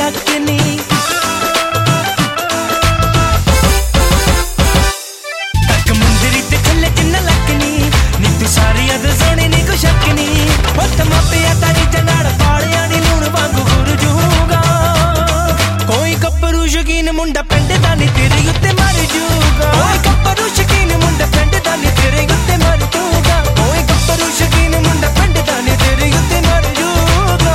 शक नहीं। तक मुंदरी ते थल्ले जिन्ना लक नहीं, नी तू सारी अद सोनी नी कोई शक नहीं। हत्थ मापिया तारी जनाड़ पालिया नी लूण वांगू गुर जूगा। कोई गब्बरू शकीन मुंडा पिंड दा नी तेरे उत्ते मर जूगा। कोई गब्बरू शकीन मुंडा पिंड दा नी तेरे उत्ते मर जूगा। कोई गब्बरू शकीन मुंडा पिंड दा नी तेरे उत्ते मर जूगा।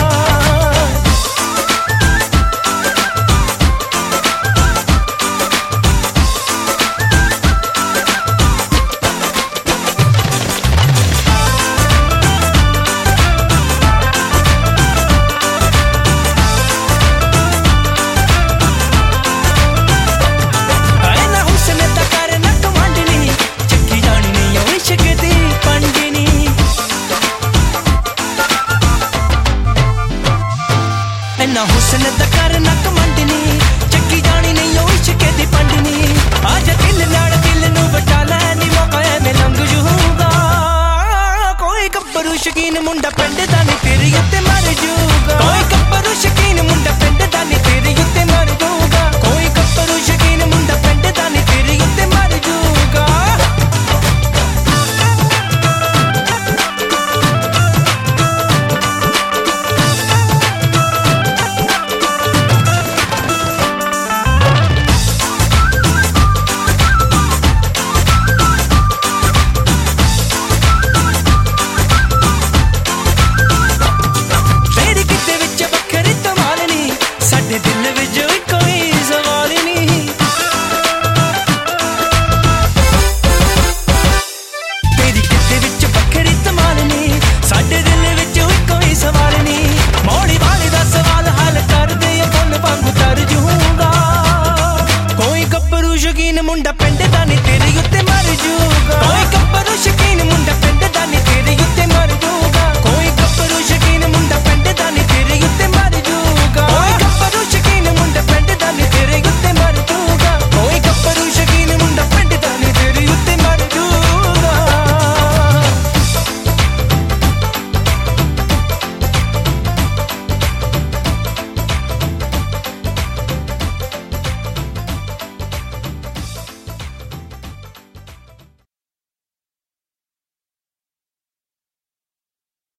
ना हुसन दा कर ना कमंडनी, चक्की जानी नहीं ओ इश्क दी पंडनी। आजा दिल नाल दिल नू वटा लै नी, मौका एवें लंघ जूगा। कोई गब्बरू शकीन मुंडा पिंड दा नी तेरे उत्ते मर जूगा। कोई गब्बरू शकीन मुंडा पिंड